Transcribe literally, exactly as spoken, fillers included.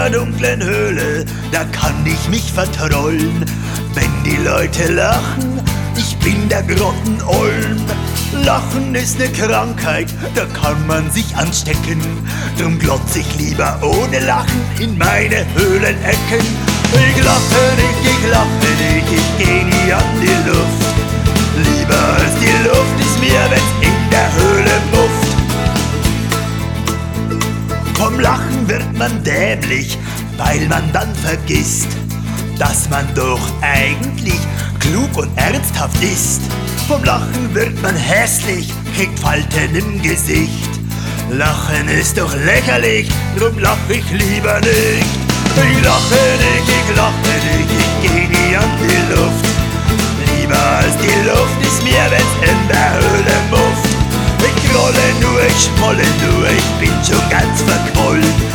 der dunklen Höhle, da kann ich mich vertrollen. Wenn die Leute lachen, ich bin der Grottenolm. Lachen ist ne Krankheit, da kann man sich anstecken. Drum glotz ich lieber ohne Lachen in meine Höhlenecken. Ich lache nicht, ich lache nicht, ich geh nie an die Luft. Lieber als die Luft ist mir, wenn's in der Höhle mufft. Vom Lachen wird man dämlich, weil man dann vergisst, dass man doch eigentlich klug und ernsthaft ist. Vom Lachen wird man hässlich, kriegt Falten im Gesicht. Lachen ist doch lächerlich, drum lach ich lieber nicht. Ich lache nicht, ich lache nicht, ich geh nie an die Luft. Lieber als die Luft ist mir, wenn's in der Höhle mufft. Ich rolle nur, ich schmolle nur, ich bin schon ganz verquollen.